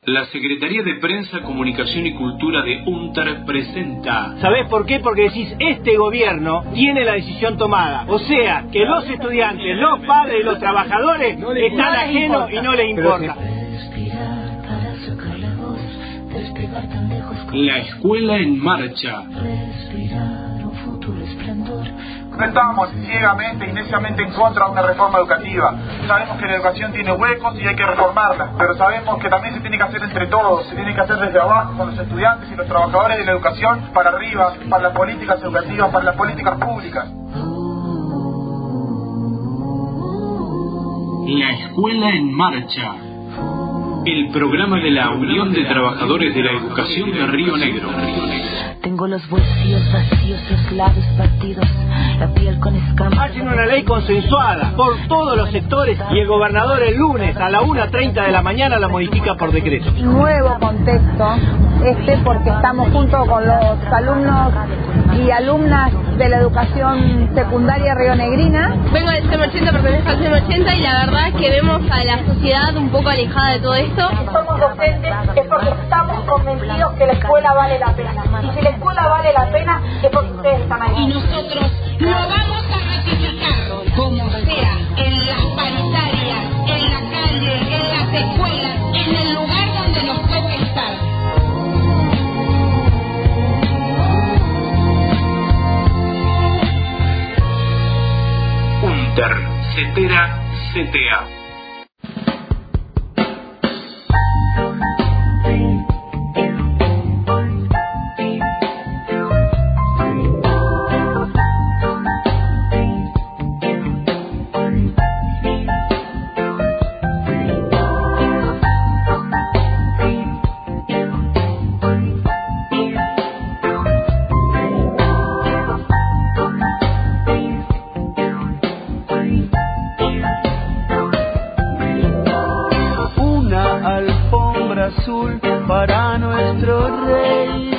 La Secretaría de Prensa, Comunicación y Cultura de UNTER presenta... ¿Sabés por qué? Porque decís, este gobierno tiene la decisión tomada. O sea, que los estudiantes, los padres y los trabajadores están ajenos y no les importa. La Escuela en Marcha. No estamos ciegamente y neciamente en contra de una reforma educativa. Sabemos que la educación tiene huecos y hay que reformarla, pero sabemos que también se tiene que hacer entre todos, se tiene que hacer desde abajo con los estudiantes y los trabajadores de la educación para arriba, para las políticas educativas, para las políticas públicas. La Escuela en Marcha. El programa de la Unión de Trabajadores de la Educación de Río Negro. Tengo los bolsillos vacíos, los labios partidos, la piel con escamas. Hacen una ley consensuada por todos los sectores y el gobernador el lunes a la 1:30 de la mañana la modifica por decreto. Nuevo contexto porque estamos junto con los alumnos y alumnas de la educación secundaria rionegrina. Vengo del CEM 80, pertenezco al CEM 80 y la verdad es que vemos a la sociedad un poco alejada de todo esto. Si somos docentes es porque estamos convencidos que la escuela vale la pena. Y si la escuela vale la pena es porque ustedes están ahí. Y nosotros lo vamos a ratificar, como sea, en las paritarias, en la calle, en las escuelas, en el lugar donde nos toque estar. UNTER, CETERA, CTA. Azul para nuestro rey,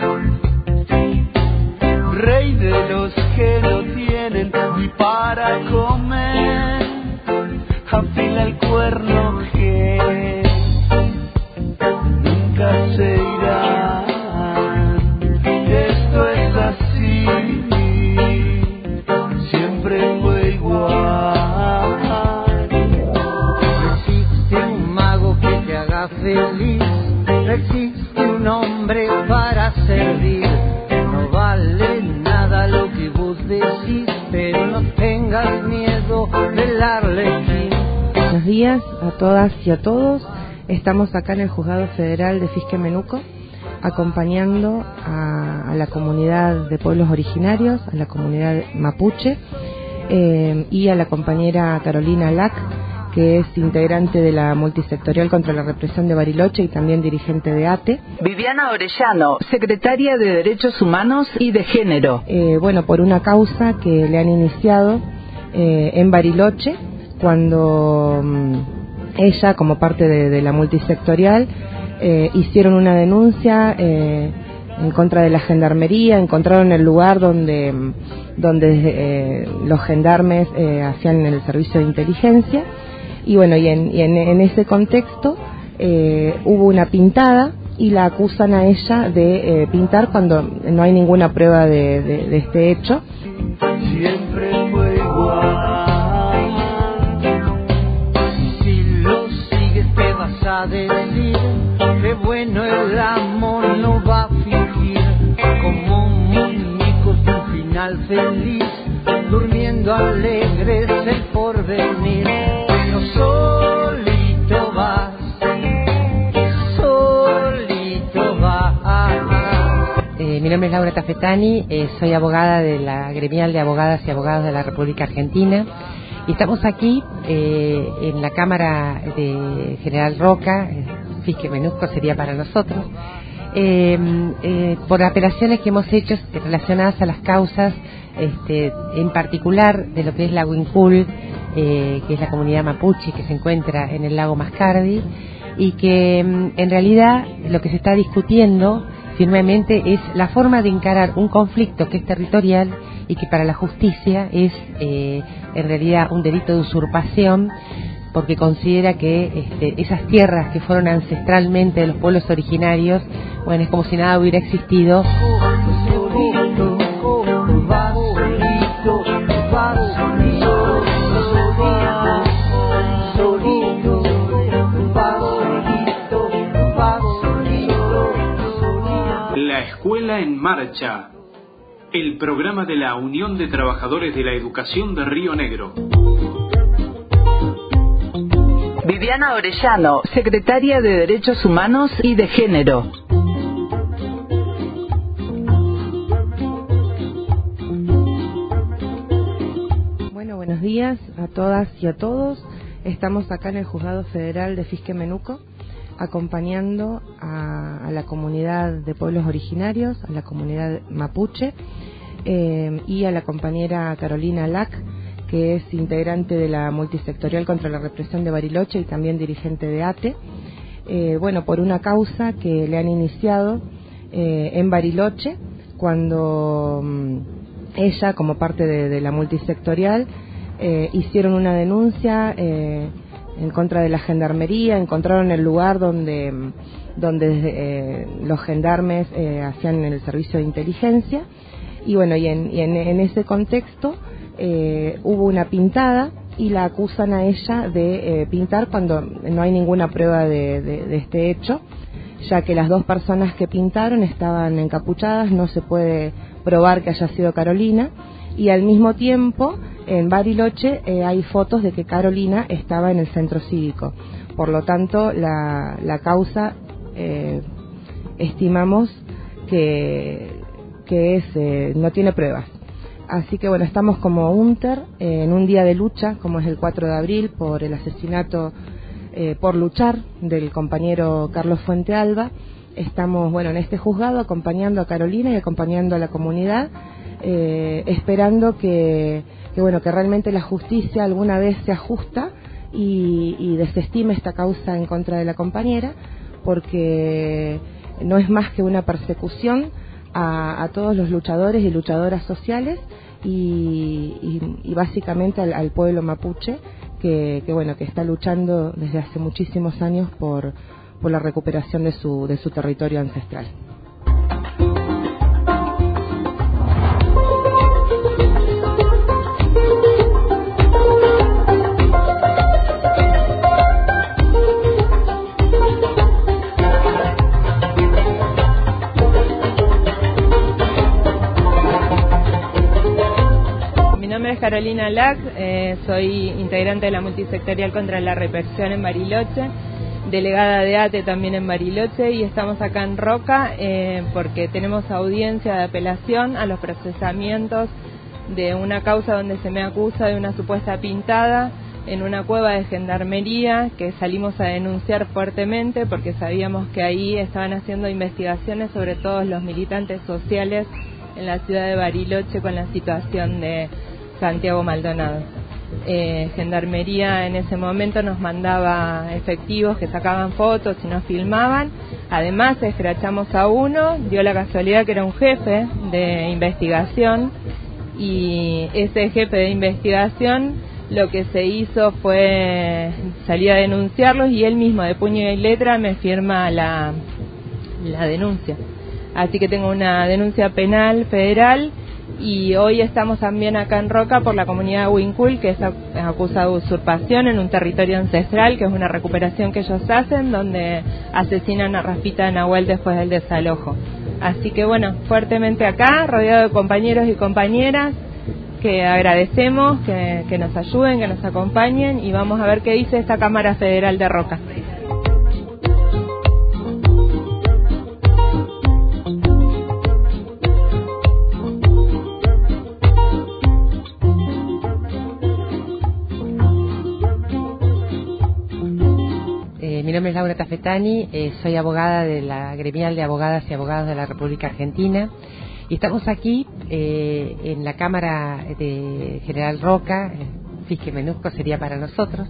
rey de los que no tienen ni para comer, afila el cuerno que nunca se irá. Esto es así, siempre fue igual. Existe un mago que te haga feliz, no existe un hombre para servir. No vale nada lo que vos decís, pero no tengas miedo del arlequín. Buenos días a todas y a todos. Estamos acá en el Juzgado Federal de Fisquemenuco, acompañando a la comunidad de pueblos originarios, a la comunidad mapuche, y a la compañera Carolina Lac, que es integrante de la multisectorial contra la represión de Bariloche y también dirigente de ATE. Viviana Orellano, secretaria de Derechos Humanos y de Género. Por una causa que le han iniciado en Bariloche, cuando ella, como parte de la multisectorial, hicieron una denuncia en contra de la gendarmería. Encontraron el lugar donde los gendarmes hacían el servicio de inteligencia. Y en ese contexto hubo una pintada y la acusan a ella de pintar cuando no hay ninguna prueba de este hecho. Siempre fue igual. Si lo sigues te vas a decir que bueno el amor no va a fingir, como muñecos de un final feliz, durmiendo alegres el porvenir. Solito vas, solito vas. Mi nombre es Laura Tafetani, soy abogada de la Gremial de Abogadas y Abogados de la República Argentina y estamos aquí en la Cámara de General Roca, Fisquemenuco sería para nosotros, por apelaciones que hemos hecho relacionadas a las causas, en particular de lo que es la Huincul, que es la comunidad mapuche que se encuentra en el lago Mascardi, y que en realidad lo que se está discutiendo firmemente es la forma de encarar un conflicto que es territorial y que para la justicia es en realidad un delito de usurpación porque considera que esas tierras que fueron ancestralmente de los pueblos originarios, bueno, es como si nada hubiera existido. La Escuela en Marcha, el programa de la Unión de Trabajadores de la Educación de Río Negro. Viviana Orellano, secretaria de Derechos Humanos y de Género. Bueno, buenos días a todas y a todos. Estamos acá en el Juzgado Federal de Fisque Menuco, acompañando a la comunidad de pueblos originarios, a la comunidad mapuche, y a la compañera Carolina Lac, que es integrante de la multisectorial contra la represión de Bariloche y también dirigente de ATE, bueno, por una causa que le han iniciado en Bariloche, cuando ella, como parte de la multisectorial, hicieron una denuncia en contra de la gendarmería. Encontraron el lugar donde los gendarmes hacían el servicio de inteligencia, y bueno, y en ese contexto hubo una pintada y la acusan a ella de pintar cuando no hay ninguna prueba de este hecho, ya que las dos personas que pintaron estaban encapuchadas, no se puede probar que haya sido Carolina, y al mismo tiempo en Bariloche hay fotos de que Carolina estaba en el centro cívico. Por lo tanto, la causa estimamos que no tiene pruebas. Así que bueno, estamos como UNTER en un día de lucha, como es el 4 de abril, por el asesinato por luchar del compañero Carlos Fuentealba. Estamos, bueno, en este juzgado acompañando a Carolina y acompañando a la comunidad, esperando que realmente la justicia alguna vez sea justa y desestime esta causa en contra de la compañera, porque no es más que una persecución a todos los luchadores y luchadoras sociales y básicamente al pueblo mapuche que está luchando desde hace muchísimos años por la recuperación de su territorio ancestral. Mi nombre es Carolina Lac, soy integrante de la multisectorial contra la represión en Bariloche, delegada de ATE también en Bariloche, y estamos acá en Roca porque tenemos audiencia de apelación a los procesamientos de una causa donde se me acusa de una supuesta pintada en una cueva de gendarmería que salimos a denunciar fuertemente porque sabíamos que ahí estaban haciendo investigaciones sobre todos los militantes sociales en la ciudad de Bariloche con la situación de Santiago Maldonado. Gendarmería en ese momento nos mandaba efectivos que sacaban fotos y nos filmaban. Además escrachamos a uno, dio la casualidad que era un jefe de investigación, y ese jefe de investigación lo que se hizo fue salir a denunciarlos y él mismo de puño y letra me firma la denuncia. Así que tengo una denuncia penal federal. Y hoy estamos también acá en Roca por la comunidad Huincul, que es acusada de usurpación en un territorio ancestral, que es una recuperación que ellos hacen, donde asesinan a Rafita de Nahuel después del desalojo. Así que bueno, fuertemente acá, rodeado de compañeros y compañeras, que agradecemos, que nos ayuden, que nos acompañen, y vamos a ver qué dice esta Cámara Federal de Roca. Mi nombre es Laura Tafetani, soy abogada de la Gremial de Abogadas y Abogados de la República Argentina, y estamos aquí en la Cámara de General Roca, Fisque Menuco sería para nosotros,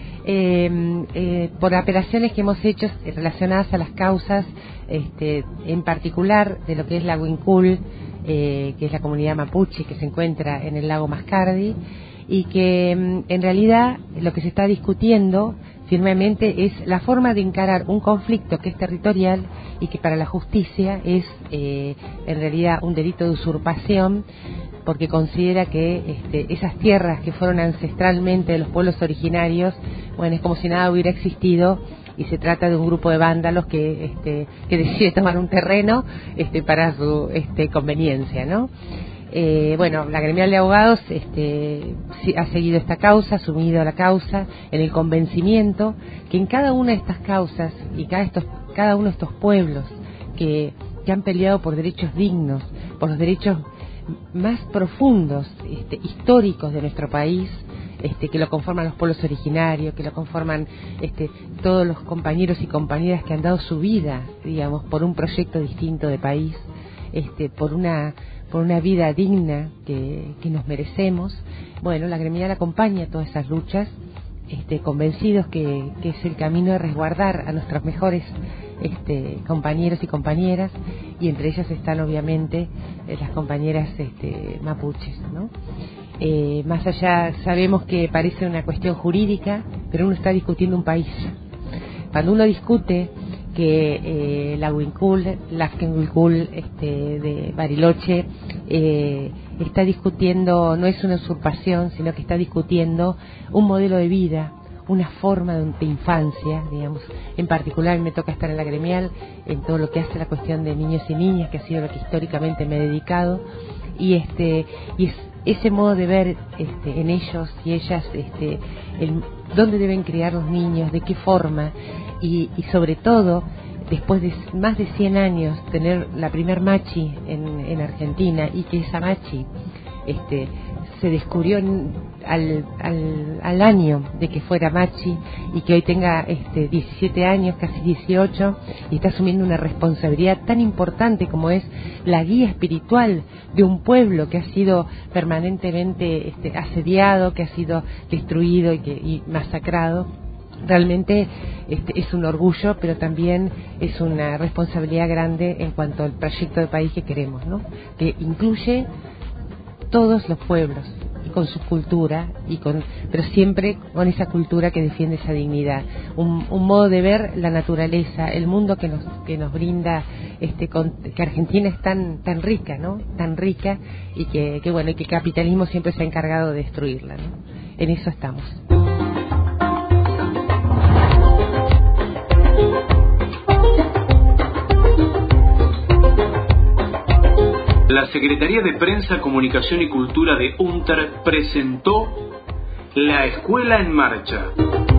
por apelaciones que hemos hecho relacionadas a las causas, en particular de lo que es la Huincul, que es la comunidad mapuche que se encuentra en el lago Mascardi, y que en realidad lo que se está discutiendo firmemente es la forma de encarar un conflicto que es territorial y que para la justicia es en realidad un delito de usurpación, porque considera que esas tierras que fueron ancestralmente de los pueblos originarios, bueno, es como si nada hubiera existido, y se trata de un grupo de vándalos que decide tomar un terreno para su conveniencia, ¿no? Bueno, la gremial de abogados ha seguido esta causa, ha asumido la causa en el convencimiento que en cada una de estas causas y cada uno de estos pueblos que han peleado por derechos dignos, por los derechos más profundos, históricos de nuestro país, que lo conforman los pueblos originarios, que lo conforman todos los compañeros y compañeras que han dado su vida, digamos, por un proyecto distinto de país, por una vida digna que nos merecemos. Bueno, la gremial acompaña todas esas luchas, convencidos que es el camino de resguardar a nuestros mejores compañeros y compañeras, y entre ellas están obviamente las compañeras mapuches, ¿no? Más allá, sabemos que parece una cuestión jurídica, pero uno está discutiendo un país. Cuando uno discute que la Afkenhuilcul de Bariloche está discutiendo, no es una usurpación, sino que está discutiendo un modelo de vida, una forma de infancia, digamos. En particular me toca estar en la gremial en todo lo que hace la cuestión de niños y niñas, que ha sido lo que históricamente me he dedicado, y es ese modo de ver en ellos y ellas dónde deben criar los niños, de qué forma, y sobre todo después de más de 100 años tener la primer machi en Argentina, y que esa machi se descubrió al año de que fuera machi, y que hoy tenga 17 años, casi 18, y está asumiendo una responsabilidad tan importante como es la guía espiritual de un pueblo que ha sido permanentemente asediado, que ha sido destruido y masacrado. Realmente es un orgullo, pero también es una responsabilidad grande en cuanto al proyecto de país que queremos, ¿no? Que incluye todos los pueblos, y con su cultura, pero siempre con esa cultura que defiende esa dignidad, un modo de ver la naturaleza, el mundo que nos brinda, que Argentina es tan rica, ¿no? Tan rica, y que bueno, y que el capitalismo siempre se ha encargado de destruirla, ¿no? En eso estamos. La Secretaría de Prensa, Comunicación y Cultura de UNTER presentó La Escuela en Marcha.